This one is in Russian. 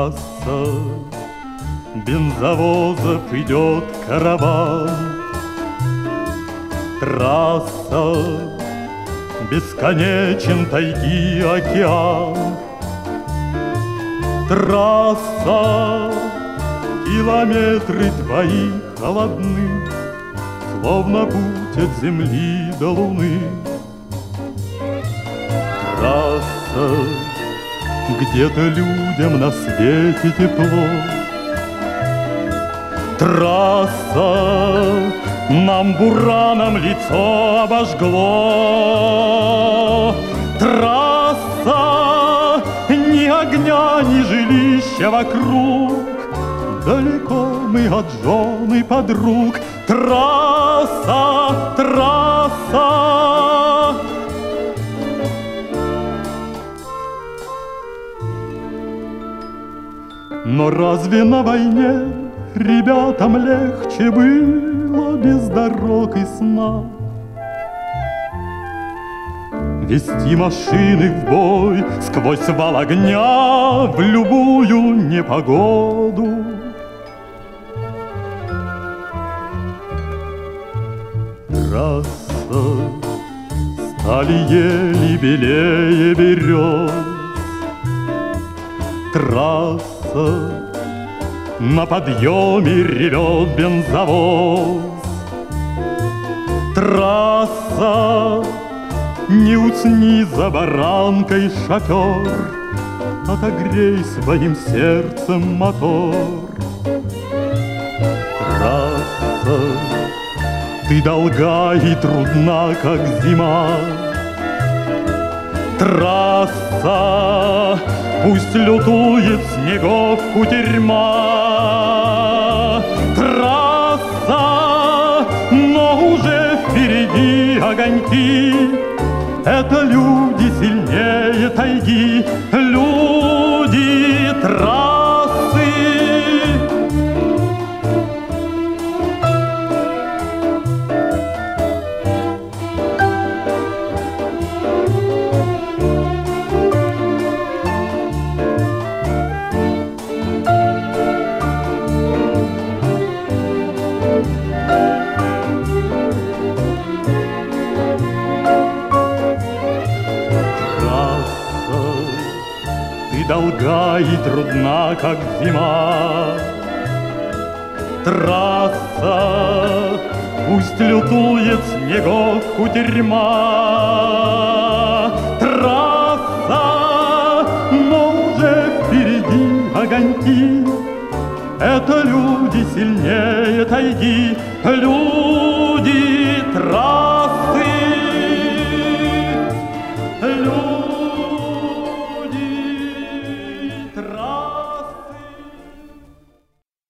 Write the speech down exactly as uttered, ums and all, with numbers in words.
Трасса бензовозов идет караван. Трасса бесконечен тайги океан. Трасса километры твои холодны, словно путь от земли до луны. Трасса, где-то людям на свете тепло. Трасса, нам бураном лицо обожгло. Трасса, ни огня, ни жилища вокруг, далеко мы от жен и подруг. Трасса, трасса. Но разве на войне ребятам легче было без дорог и сна? Вести машины в бой сквозь вал огня в любую непогоду. Трасса, стали ели белее берез. Трасса, на подъеме ревет бензовоз. Трасса, не усни за баранкой, шофер, отогрей своим сердцем мотор. Трасса, ты долга и трудна, как зима. Трасса, пусть лютует снегов кутерьма. Трасса, но уже впереди огоньки. Это люди сильнее тайги, люди трассы. Долга и трудна, как зима. Трасса, пусть лютует снегов кутерьма. Трасса, но уже впереди огоньки. Это люди сильнее тайги, люди.